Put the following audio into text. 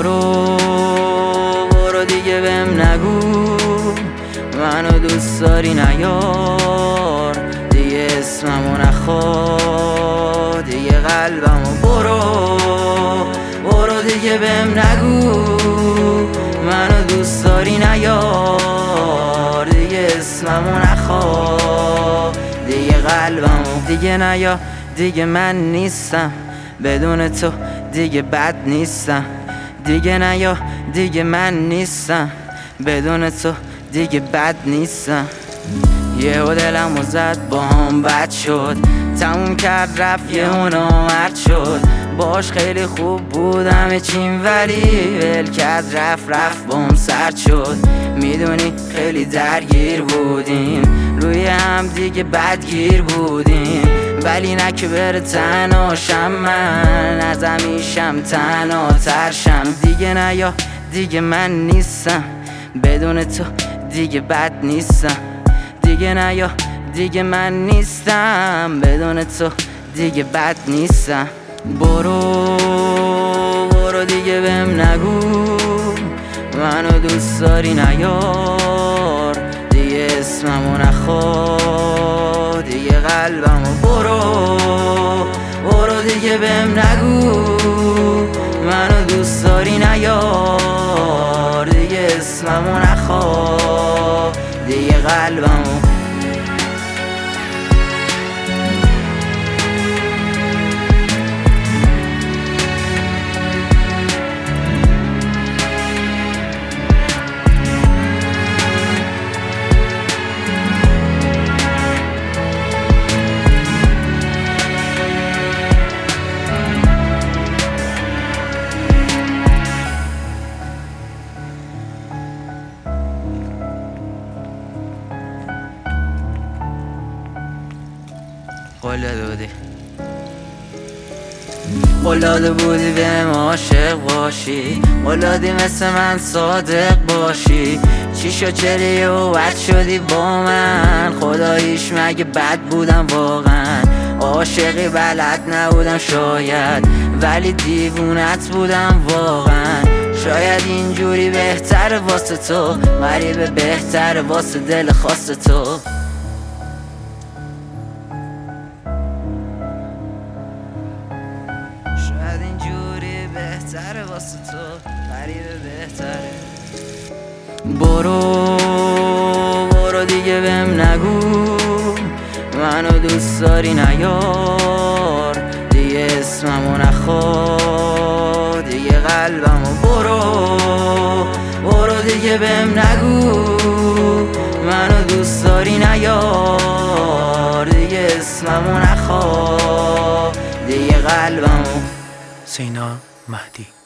برو دیگه بهم نگو منو دوست داری نیار، دیگه اسممو نخواد دیگه قلبمو. برو دیگه بهم نگو منو دوست داری نیار، دیگه اسممو نخواد دیگه قلبمو. دیگه نیا دیگه من نیستم بدون تو، دیگه بد نیستم. دیگه نیا دیگه من نیستم بدون تو، دیگه بد نیستم. یهو دلمو زد با هم بد شد، تموم کرد رفت یهو نامرد شد. باش خیلی خوب بود همه چیم ولی ول کرد رفت بام سرد شد. میدونی خیلی درگیر بودیم روی هم دیگه بدگیر بودیم، ولی نه که بره تنهاشم من از همیشم تنها ترشم. دیگه نیا دیگه من نیستم بدون تو، دیگه بد نیستم. دیگه نیا دیگه من نیستم بدون تو، دیگه بد نیستم. برو دیگه بهم نگو منو دوست داری نیار، دیگه اسممو نخواد دیگه قلبمو. برو دیگه بهم نگو منو دوست داری نیار، دیگه اسممو نخواد دیگه قلبمو. قلاده بودی بهم عاشق باشی، قلادی مثل من صادق باشی. چی شد چری و بد شدی با من، خداییش مگه بد بودم واقعا. عاشقی بلد نبودم شاید، ولی دیوونت بودم واقعا. شاید اینجوری بهتره واسه تو، غریبه بهتره واسه دل خواست تو. شاید اینجوری بهتره واسه تو، غریبه بهتره. برو دیگه بهم نگو منو دوست داری نیار، دیگه اسممو نخواد دیگه قلبمو. برو دیگه بهم نگو منو دوست داری نیار، دیگه اسممو نخواد دیگه قلبمو. سینا مهدی.